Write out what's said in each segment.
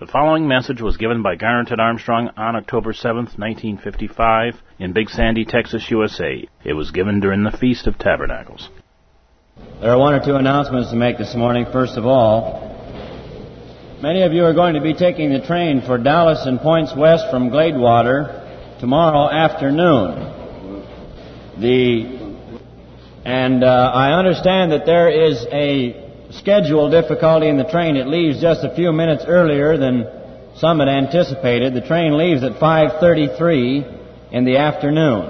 The following message was given by Garner Ted Armstrong on October 7th, 1955, in Big Sandy, Texas, USA. It was given during the Feast of Tabernacles. There are one or two announcements to make this morning. First of all, many of you are going to be taking the train for Dallas and points west from Gladewater tomorrow afternoon. I understand that there is a schedule difficulty in the train. It leaves just a few minutes earlier than some had anticipated. The train leaves at 5:33 in the afternoon.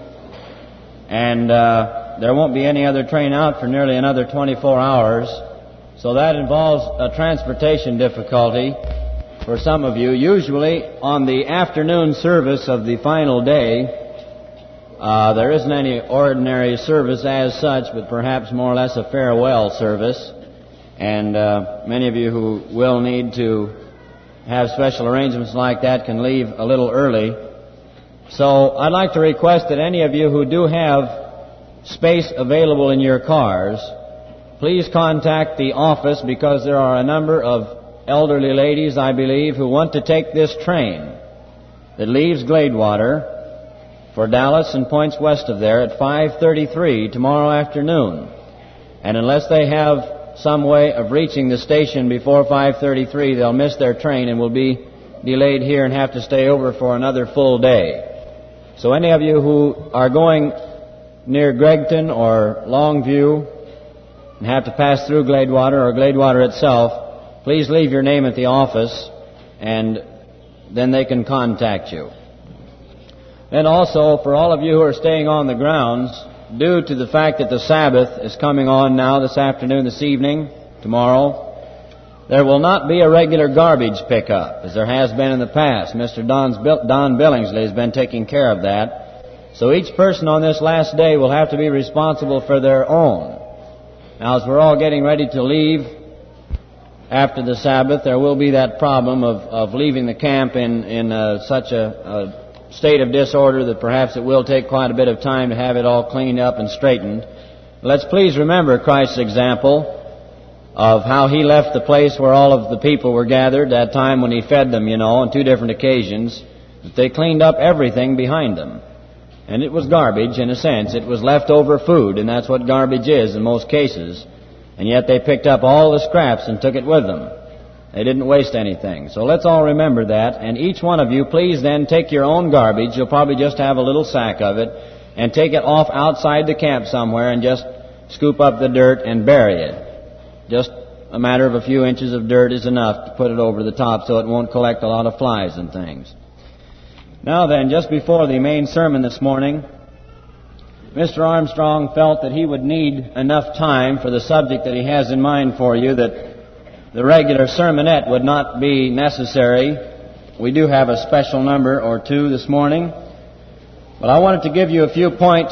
And there won't be any other train out for nearly another 24 hours. So that involves a transportation difficulty for some of you. Usually on the afternoon service of the final day, there isn't any ordinary service as such, but perhaps more or less a farewell service. And many of you who will need to have special arrangements like that can leave a little early. So I'd like to request that any of you who do have space available in your cars, please contact the office, because there are a number of elderly ladies, I believe, who want to take this train that leaves Gladewater for Dallas and points west of there at 5:33 tomorrow afternoon. And unless they have some way of reaching the station before 5:33, they'll miss their train and will be delayed here and have to stay over for another full day. So any of you who are going near Gregton or Longview and have to pass through Gladewater or Gladewater itself, please leave your name at the office and then they can contact you. And also, for all of you who are staying on the grounds, due to the fact that the Sabbath is coming on now this afternoon, this evening, tomorrow, there will not be a regular garbage pickup, as there has been in the past. Mr. Don Billingsley has been taking care of that. So each person on this last day will have to be responsible for their own. Now, as we're all getting ready to leave after the Sabbath, there will be that problem of leaving the camp in such a state of disorder that perhaps it will take quite a bit of time to have it all cleaned up and straightened. Let's please remember Christ's example of how He left the place where all of the people were gathered, that time when He fed them, on two different occasions, that they cleaned up everything behind them. And it was garbage, in a sense. It was leftover food, and that's what garbage is in most cases. And yet they picked up all the scraps and took it with them. They didn't waste anything. So let's all remember that. And each one of you, please then take your own garbage. You'll probably just have a little sack of it. And take it off outside the camp somewhere and just scoop up the dirt and bury it. Just a matter of a few inches of dirt is enough to put it over the top so it won't collect a lot of flies and things. Now then, just before the main sermon this morning, Mr. Armstrong felt that he would need enough time for the subject that he has in mind for you, that the regular sermonette would not be necessary. We do have a special number or two this morning. But I wanted to give you a few points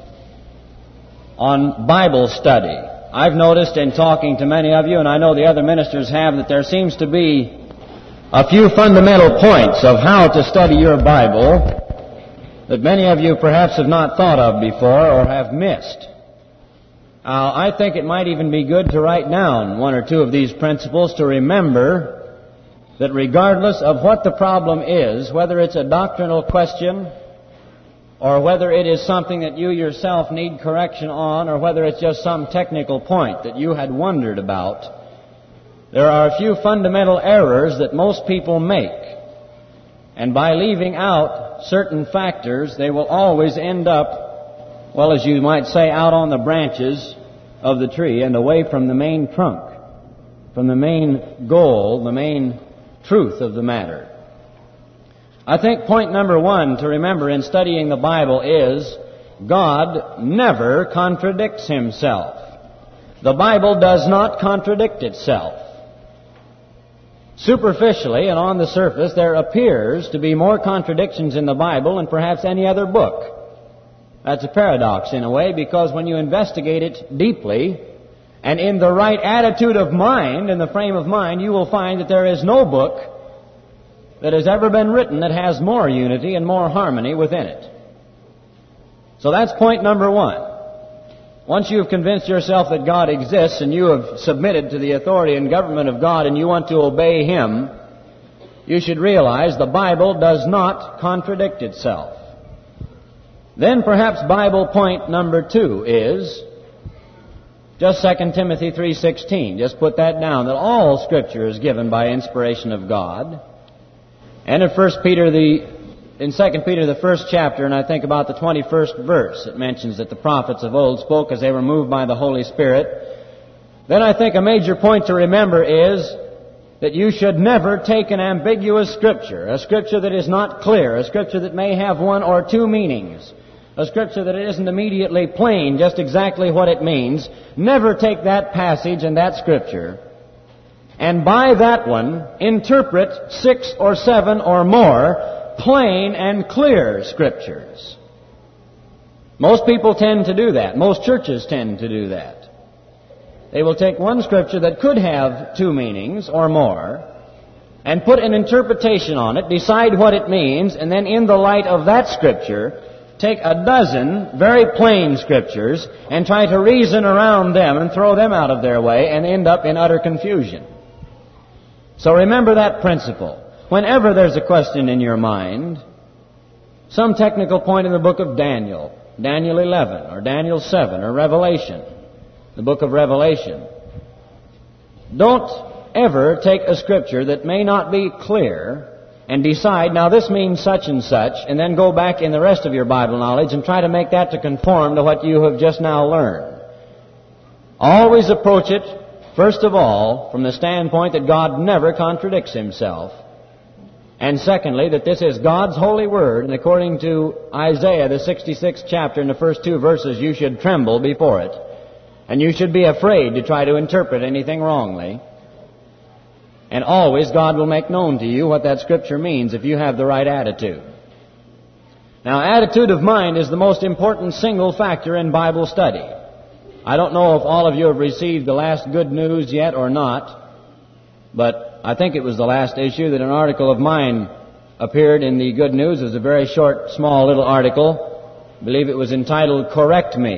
on Bible study. I've noticed in talking to many of you, and I know the other ministers have, that there seems to be a few fundamental points of how to study your Bible that many of you perhaps have not thought of before or have missed. I think it might even be good to write down one or two of these principles to remember that regardless of what the problem is, whether it's a doctrinal question or whether it is something that you yourself need correction on, or whether it's just some technical point that you had wondered about, there are a few fundamental errors that most people make. And by leaving out certain factors, they will always end up, well, as you might say, out on the branches of the tree and away from the main trunk, from the main goal, the main truth of the matter. I think point number one to remember in studying the Bible is God never contradicts Himself. The Bible does not contradict itself. Superficially and on the surface, there appears to be more contradictions in the Bible than perhaps any other book. That's a paradox in a way, because when you investigate it deeply and in the right attitude of mind, in the frame of mind, you will find that there is no book that has ever been written that has more unity and more harmony within it. So that's point number one. Once you've convinced yourself that God exists and you have submitted to the authority and government of God and you want to obey Him, you should realize the Bible does not contradict itself. Then perhaps Bible point number 2 is just 2 Timothy 3:16. Just put that down, that all Scripture is given by inspiration of God. And in 2 Peter, the first chapter, and I think about the 21st verse, it mentions that the prophets of old spoke as they were moved by the Holy Spirit. Then I think a major point to remember is that you should never take an ambiguous Scripture, a Scripture that is not clear, a Scripture that may have one or two meanings, a Scripture that isn't immediately plain just exactly what it means. Never take that passage and that Scripture and by that one interpret 6 or 7 or more plain and clear Scriptures. Most people tend to do that. Most churches tend to do that. They will take one Scripture that could have 2 meanings or more and put an interpretation on it, decide what it means, and then in the light of that Scripture, take a dozen very plain Scriptures and try to reason around them and throw them out of their way and end up in utter confusion. So remember that principle. Whenever there's a question in your mind, some technical point in the book of Daniel, Daniel 11 or Daniel 7 or Revelation, the book of Revelation, don't ever take a Scripture that may not be clear and decide, now this means such and such, and then go back in the rest of your Bible knowledge and try to make that to conform to what you have just now learned. Always approach it, first of all, from the standpoint that God never contradicts Himself. And secondly, that this is God's holy word, and according to Isaiah, the 66th chapter, in the first 2 verses, you should tremble before it. And you should be afraid to try to interpret anything wrongly. And always God will make known to you what that Scripture means if you have the right attitude. Now, attitude of mind is the most important single factor in Bible study. I don't know if all of you have received the last Good News yet or not, but I think it was the last issue that an article of mine appeared in the Good News. It was a very short, small little article. I believe it was entitled, Correct Me.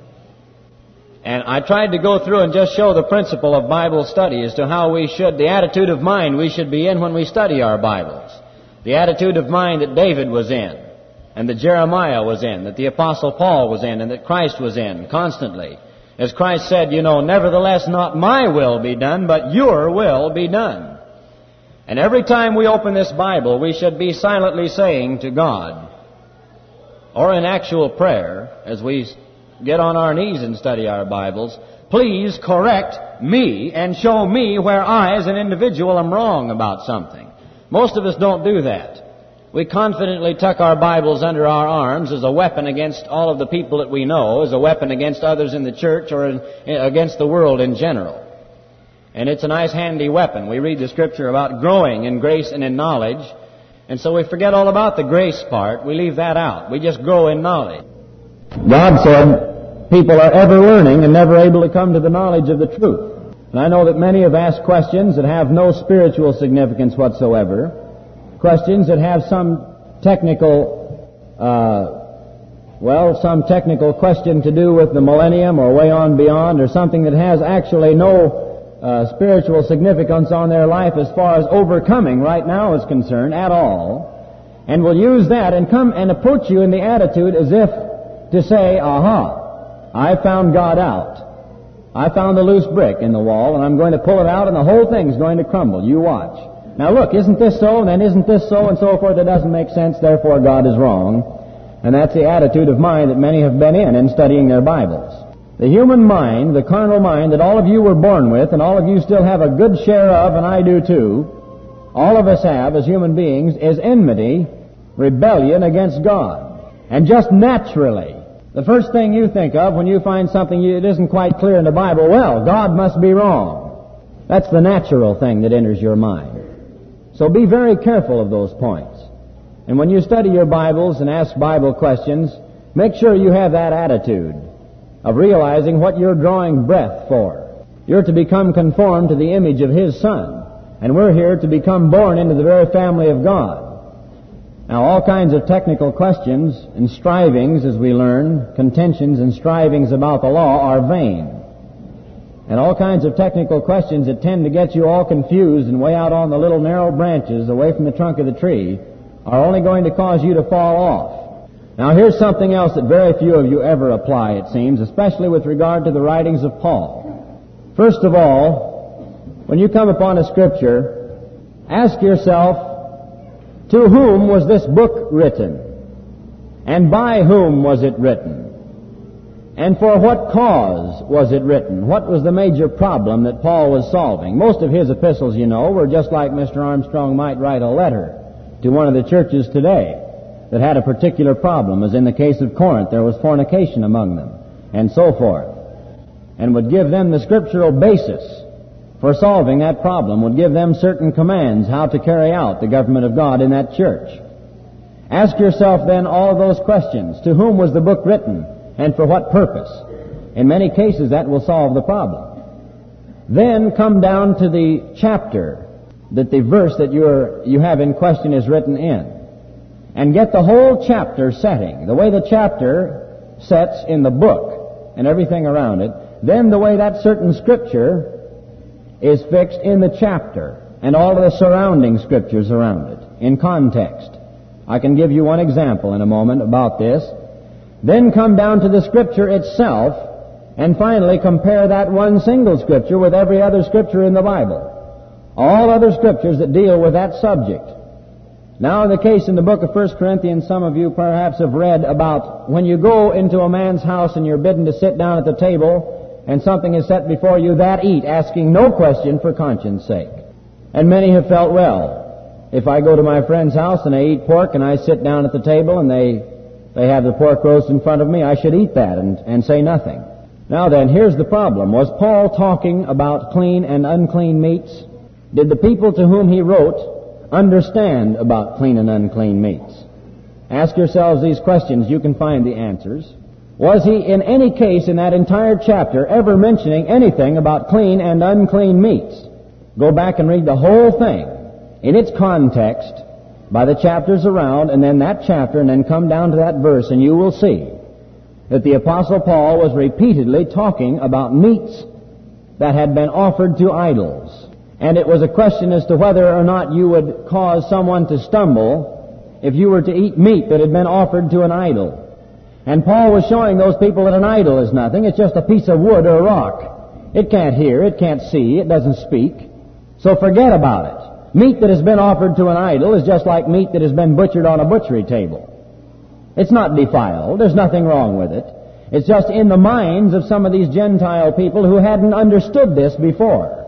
And I tried to go through and just show the principle of Bible study as to how we should, the attitude of mind we should be in when we study our Bibles. The attitude of mind that David was in, and that Jeremiah was in, that the Apostle Paul was in, and that Christ was in constantly. As Christ said, nevertheless not my will be done, but your will be done. And every time we open this Bible, we should be silently saying to God, or in actual prayer, as we get on our knees and study our Bibles, please correct me and show me where I as an individual am wrong about something. Most of us don't do that. We confidently tuck our Bibles under our arms as a weapon against all of the people that we know, as a weapon against others in the church or against the world in general. And it's a nice handy weapon. We read the Scripture about growing in grace and in knowledge, and so we forget all about the grace part. We leave that out. We just grow in knowledge. God said people are ever learning and never able to come to the knowledge of the truth. And I know that many have asked questions that have no spiritual significance whatsoever, questions that have some technical question to do with the millennium or way on beyond, or something that has actually no spiritual significance on their life as far as overcoming right now is concerned at all, and will use that and come and approach you in the attitude as if to say, aha, I found God out. I found a loose brick in the wall, and I'm going to pull it out, and the whole thing's going to crumble. You watch. Now look, isn't this so, and then isn't this so, and so forth? It doesn't make sense, therefore God is wrong. And that's the attitude of mind that many have been in studying their Bibles. The human mind, the carnal mind that all of you were born with, and all of you still have a good share of, and I do too, all of us have as human beings, is enmity, rebellion against God. And just naturally, the first thing you think of when you find something that isn't quite clear in the Bible, well, God must be wrong. That's the natural thing that enters your mind. So be very careful of those points. And when you study your Bibles and ask Bible questions, make sure you have that attitude of realizing what you're drawing breath for. You're to become conformed to the image of His Son. And we're here to become born into the very family of God. Now, all kinds of technical questions and strivings, as we learn, contentions and strivings about the law are vain. and all kinds of technical questions that tend to get you all confused and way out on the little narrow branches away from the trunk of the tree are only going to cause you to fall off. Now here's something else that very few of you ever apply, it seems, especially with regard to the writings of Paul. First of all, when you come upon a Scripture, ask yourself, to whom was this book written? And by whom was it written? And for what cause was it written? What was the major problem that Paul was solving? Most of his epistles, you know, were just like Mr. Armstrong might write a letter to one of the churches today that had a particular problem, as in the case of Corinth, there was fornication among them, and so forth, and would give them the scriptural basis for solving that problem, would give them certain commands how to carry out the government of God in that church. Ask yourself then all of those questions. To whom was the book written? And for what purpose? In many cases, that will solve the problem. Then come down to the chapter that the verse that you have in question is written in, and get the whole chapter setting, the way the chapter sets in the book and everything around it, then the way that certain scripture is fixed in the chapter and all of the surrounding scriptures around it, in context. I can give you one example in a moment about this. Then come down to the Scripture itself, and finally compare that one single Scripture with every other Scripture in the Bible. All other Scriptures that deal with that subject. Now, in the case in the book of 1 Corinthians, some of you perhaps have read about when you go into a man's house and you're bidden to sit down at the table, and something is set before you, that eat, asking no question for conscience sake. And many have felt, well, if I go to my friend's house and I eat pork and I sit down at the table and they have the pork roast in front of me, I should eat that and say nothing. Now then, here's the problem. Was Paul talking about clean and unclean meats? Did the people to whom he wrote understand about clean and unclean meats? Ask yourselves these questions. You can find the answers. Was he in any case in that entire chapter ever mentioning anything about clean and unclean meats? Go back and read the whole thing in its context, by the chapters around, and then that chapter, and then come down to that verse, and you will see that the Apostle Paul was repeatedly talking about meats that had been offered to idols. And it was a question as to whether or not you would cause someone to stumble if you were to eat meat that had been offered to an idol. And Paul was showing those people that an idol is nothing. It's just a piece of wood or rock. It can't hear, it can't see, it doesn't speak. So forget about it. Meat that has been offered to an idol is just like meat that has been butchered on a butchery table. It's not defiled. There's nothing wrong with it. It's just in the minds of some of these Gentile people who hadn't understood this before.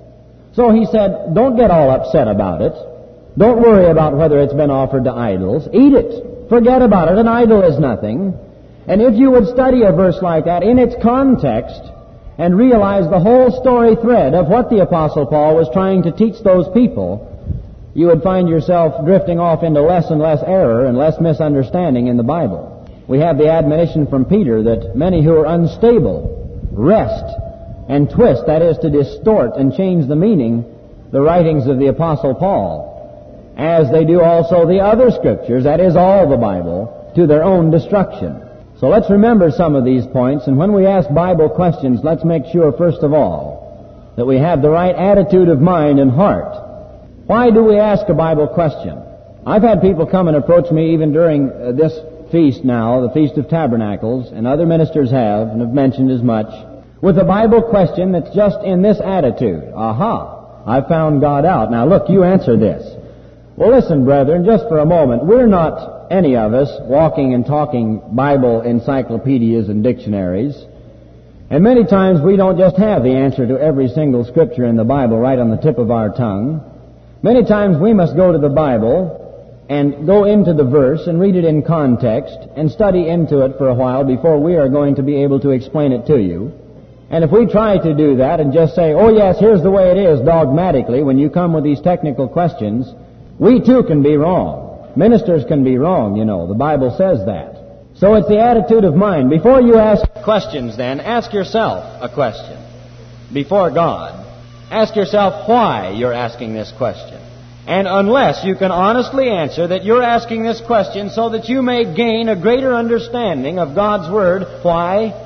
So he said, don't get all upset about it. Don't worry about whether it's been offered to idols. Eat it. Forget about it. An idol is nothing. And if you would study a verse like that in its context, and realize the whole story thread of what the Apostle Paul was trying to teach those people, you would find yourself drifting off into less and less error and less misunderstanding in the Bible. We have the admonition from Peter that many who are unstable wrest and twist, that is, to distort and change the meaning, the writings of the Apostle Paul, as they do also the other Scriptures, that is, all the Bible, to their own destruction. So let's remember some of these points, and when we ask Bible questions, let's make sure, first of all, that we have the right attitude of mind and heart. Why do we ask a Bible question? I've had people come and approach me even during this feast now, the Feast of Tabernacles, and other ministers have, and have mentioned as much, with a Bible question that's just in this attitude. Aha, I found God out. Now look, you answer this. Well, listen, brethren, just for a moment, we're not, any of us, walking and talking Bible encyclopedias and dictionaries. And many times we don't just have the answer to every single scripture in the Bible right on the tip of our tongue. Many times we must go to the Bible and go into the verse and read it in context and study into it for a while before we are going to be able to explain it to you. And if we try to do that and just say, oh yes, here's the way it is dogmatically, when you come with these technical questions, we too can be wrong. Ministers can be wrong, you know. The Bible says that. So it's the attitude of mind. Before you ask questions then, ask yourself a question before God. Ask yourself why you're asking this question. And unless you can honestly answer that you're asking this question so that you may gain a greater understanding of God's Word, why?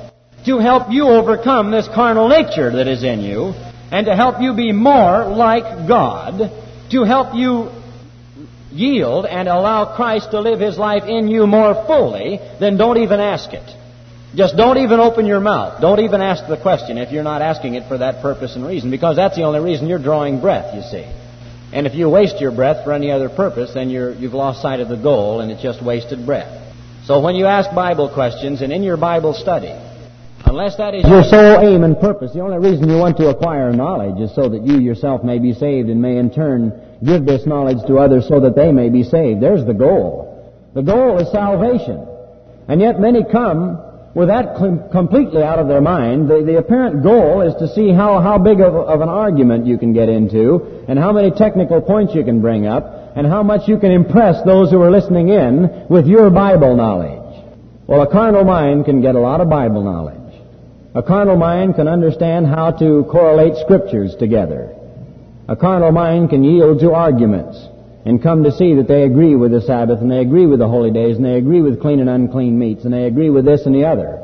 to help you overcome this carnal nature that is in you, and to help you be more like God, to help you yield and allow Christ to live His life in you more fully, then don't even ask it. Just don't even open your mouth. Don't even ask the question if you're not asking it for that purpose and reason, because that's the only reason you're drawing breath, you see. And if you waste your breath for any other purpose, then you've lost sight of the goal, and it's just wasted breath. So when you ask Bible questions and in your Bible study, unless that is your sole aim and purpose, the only reason you want to acquire knowledge is so that you yourself may be saved and may in turn give this knowledge to others so that they may be saved. There's the goal. The goal is salvation. And yet many come with that completely out of their mind. The apparent goal is to see how big of an argument you can get into, and how many technical points you can bring up, and how much you can impress those who are listening in with your Bible knowledge. Well, a carnal mind can get a lot of Bible knowledge. A carnal mind can understand how to correlate scriptures together. A carnal mind can yield to arguments and come to see that they agree with the Sabbath, and they agree with the holy days, and they agree with clean and unclean meats, and they agree with this and the other.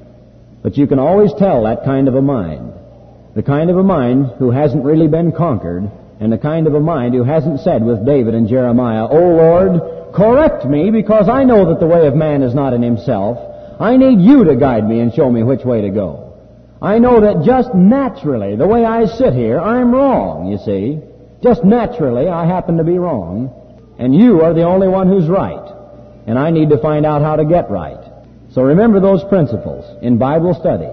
But you can always tell that kind of a mind. The kind of a mind who hasn't really been conquered, and the kind of a mind who hasn't said with David and Jeremiah, "O Lord, correct me, because I know that the way of man is not in himself. I need you to guide me and show me which way to go. I know that just naturally, the way I sit here, I'm wrong, you see. Just naturally, I happen to be wrong, and you are the only one who's right, and I need to find out how to get right." So remember those principles in Bible study.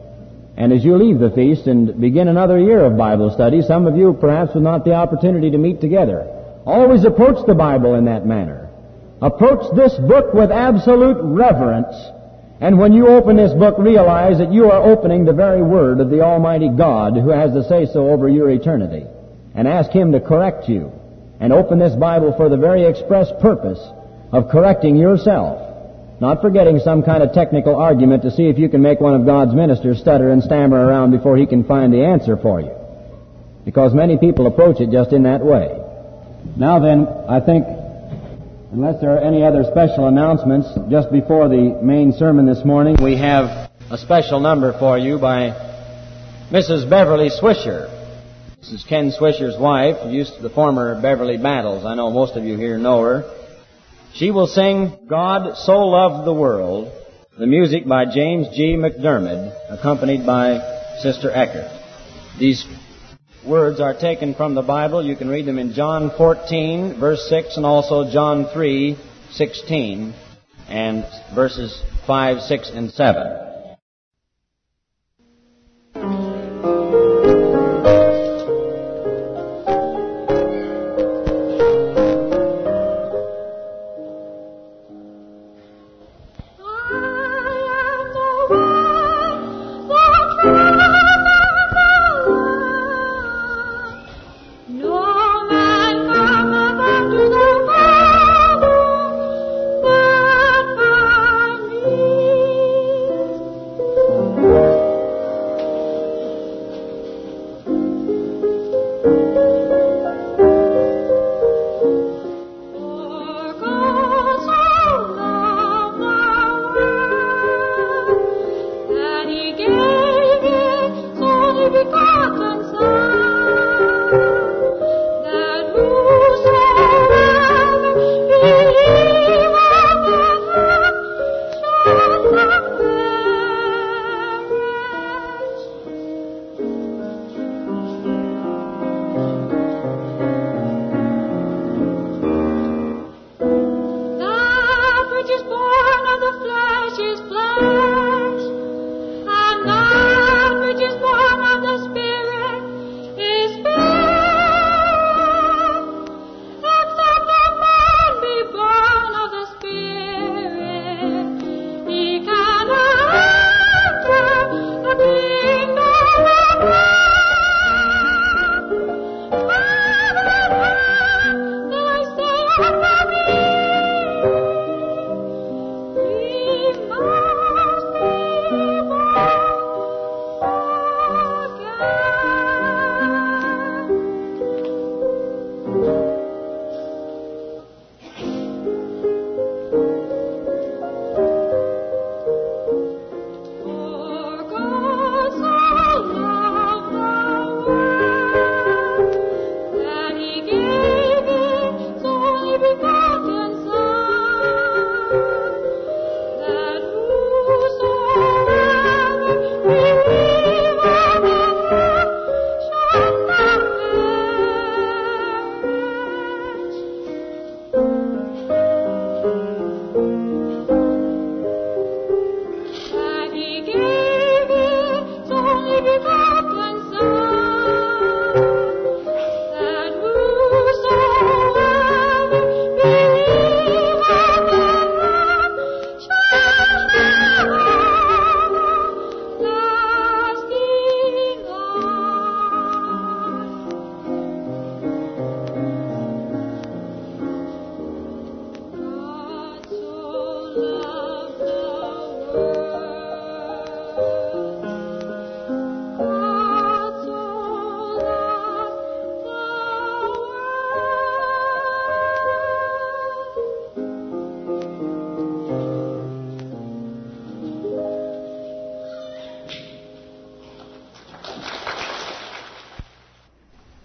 And as you leave the feast and begin another year of Bible study, some of you perhaps with not the opportunity to meet together, always approach the Bible in that manner. Approach this book with absolute reverence, and when you open this book, realize that you are opening the very Word of the Almighty God who has the say-so over your eternity. And ask Him to correct you. And open this Bible for the very express purpose of correcting yourself. Not for getting some kind of technical argument to see if you can make one of God's ministers stutter and stammer around before he can find the answer for you. Because many people approach it just in that way. Now then, I think, unless there are any other special announcements, just before the main sermon this morning, we have a special number for you by Mrs. Beverly Swisher. This is Ken Swisher's wife, used to the former Beverly Battles. I know most of you here know her. She will sing "God So Loved the World," the music by James G. McDermott, accompanied by Sister Eckert. These words are taken from the Bible. You can read them in John 14, verse 6, and also John 3, 16, and verses 5, 6, and 7.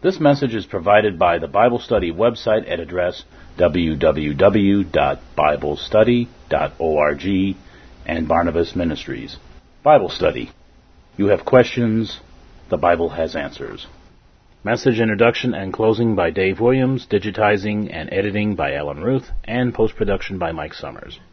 This message is provided by the Bible Study website at address www.biblestudy.org and Barnabas Ministries. Bible Study. You have questions, the Bible has answers. Message introduction and closing by Dave Williams, digitizing and editing by Alan Ruth, and post-production by Mike Summers.